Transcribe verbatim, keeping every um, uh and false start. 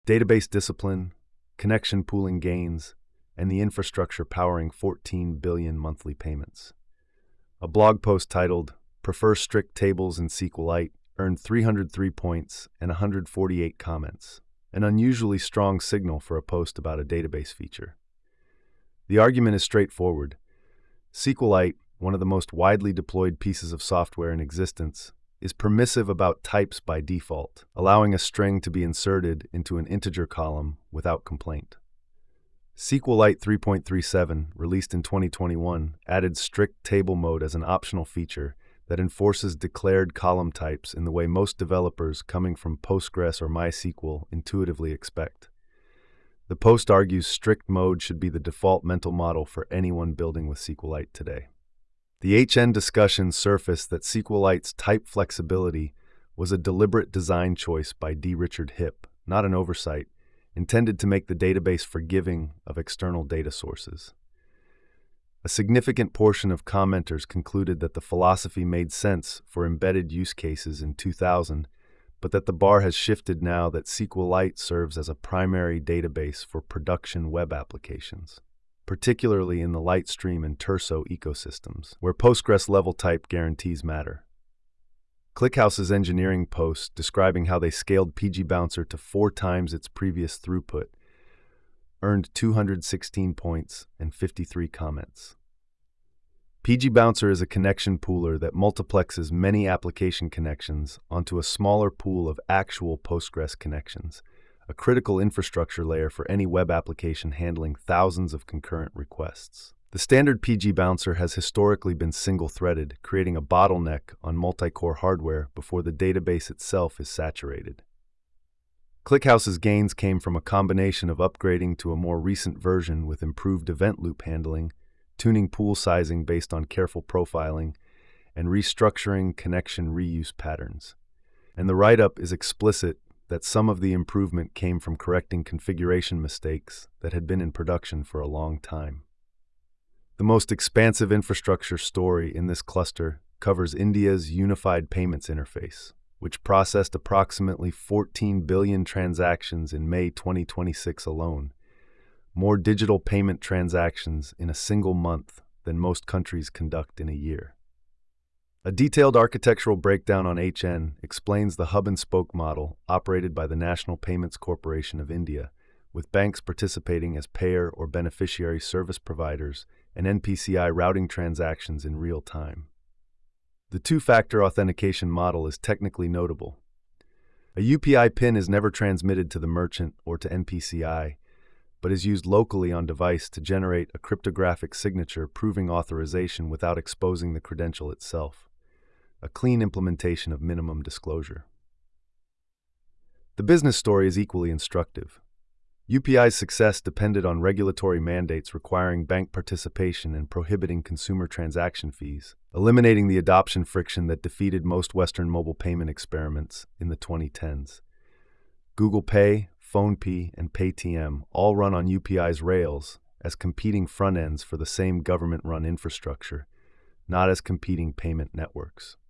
database discipline, connection pooling gains, and the infrastructure powering fourteen billion monthly payments. A blog post titled, "Prefer Strict Tables in SQLite," earned three hundred three points and one hundred forty-eight comments, an unusually strong signal for a post about a database feature. The argument is straightforward. SQLite, one of the most widely deployed pieces of software in existence, is permissive about types by default, allowing a string to be inserted into an integer column without complaint. SQLite three point three seven, released in twenty twenty-one, added strict table mode as an optional feature that enforces declared column types in the way most developers coming from Postgres or MySQL intuitively expect. The post argues strict mode should be the default mental model for anyone building with SQLite today. The H N discussion surfaced that SQLite's type flexibility was a deliberate design choice by D. Richard Hipp, not an oversight, intended to make the database forgiving of external data sources. A significant portion of commenters concluded that the philosophy made sense for embedded use cases in two thousand, but that the bar has shifted now that SQLite serves as a primary database for production web applications, particularly in the Lightstream and Terso ecosystems, where Postgres-level type guarantees matter. ClickHouse's engineering post describing how they scaled P G Bouncer to four times its previous throughput earned two hundred sixteen points and fifty-three comments. P G Bouncer is a connection pooler that multiplexes many application connections onto a smaller pool of actual Postgres connections, a critical infrastructure layer for any web application handling thousands of concurrent requests. The standard P G Bouncer has historically been single-threaded, creating a bottleneck on multi-core hardware before the database itself is saturated. ClickHouse's gains came from a combination of upgrading to a more recent version with improved event loop handling, tuning pool sizing based on careful profiling, and restructuring connection reuse patterns. And the write-up is explicit that some of the improvement came from correcting configuration mistakes that had been in production for a long time. The most expansive infrastructure story in this cluster covers India's Unified Payments Interface, which processed approximately fourteen billion transactions in May twenty twenty-six alone, more digital payment transactions in a single month than most countries conduct in a year. A detailed architectural breakdown on H N explains the hub-and-spoke model operated by the National Payments Corporation of India, with banks participating as payer or beneficiary service providers and N P C I routing transactions in real time. The two-factor authentication model is technically notable. A U P I PIN is never transmitted to the merchant or to N P C I, but is used locally on device to generate a cryptographic signature proving authorization without exposing the credential itself. A clean implementation of minimum disclosure. The business story is equally instructive. U P I's success depended on regulatory mandates requiring bank participation and prohibiting consumer transaction fees, eliminating the adoption friction that defeated most Western mobile payment experiments in the twenty tens. Google Pay, PhonePe, and Paytm all run on U P I's rails as competing front ends for the same government-run infrastructure, not as competing payment networks.